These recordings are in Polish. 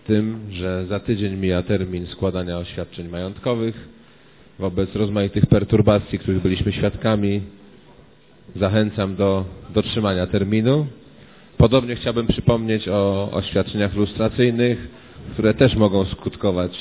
tym, że za tydzień mija termin składania oświadczeń majątkowych. Wobec rozmaitych perturbacji, których byliśmy świadkami, zachęcam do dotrzymania terminu. Podobnie chciałbym przypomnieć o oświadczeniach lustracyjnych, które też mogą skutkować,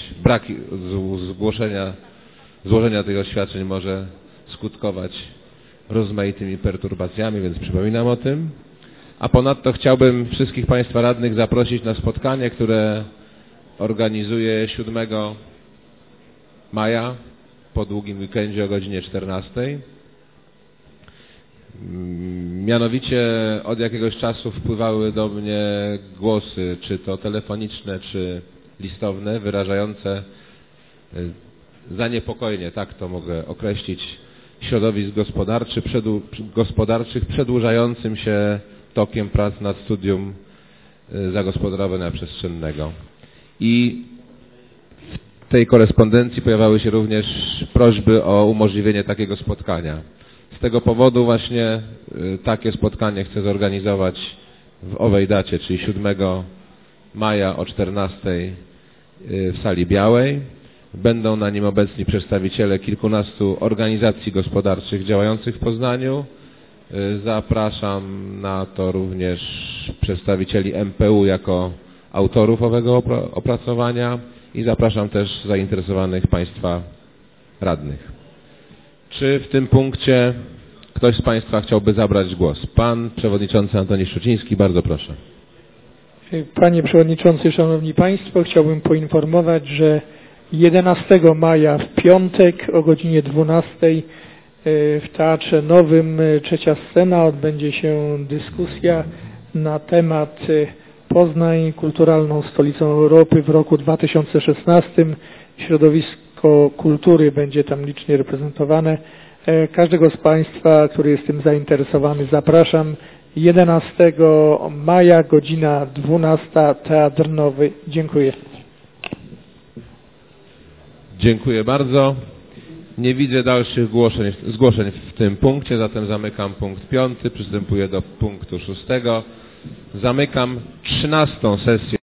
złożenia tych oświadczeń może skutkować rozmaitymi perturbacjami, więc przypominam o tym. A ponadto chciałbym wszystkich Państwa radnych zaprosić na spotkanie, które organizuję 7 maja po długim weekendzie o godzinie 14. Mianowicie od jakiegoś czasu wpływały do mnie głosy, czy to telefoniczne, czy listowne, wyrażające zaniepokojenie, tak to mogę określić, środowisk gospodarczych przedłużającym się tokiem prac nad studium zagospodarowania przestrzennego. I w tej korespondencji pojawiały się również prośby o umożliwienie takiego spotkania. Z tego powodu właśnie takie spotkanie chcę zorganizować w owej dacie, czyli 7 maja o 14 w sali białej. Będą na nim obecni przedstawiciele kilkunastu organizacji gospodarczych działających w Poznaniu. Zapraszam na to również przedstawicieli MPU jako autorów owego opracowania i zapraszam też zainteresowanych Państwa radnych. Czy w tym punkcie ktoś z Państwa chciałby zabrać głos? Pan Przewodniczący Antoni Szczuciński, bardzo proszę. Panie Przewodniczący, Szanowni Państwo, chciałbym poinformować, że 11 maja w piątek o godzinie 12 w Teatrze Nowym Trzecia Scena odbędzie się dyskusja na temat Poznań kulturalną stolicą Europy w roku 2016. Środowisko kultury będzie tam licznie reprezentowane. Każdego z Państwa, który jest tym zainteresowany, zapraszam. 11 maja, godzina 12, Teatr Nowy. Dziękuję. Dziękuję bardzo. Nie widzę dalszych zgłoszeń w tym punkcie, zatem zamykam punkt 5. Przystępuję do punktu 6. Zamykam 13. sesję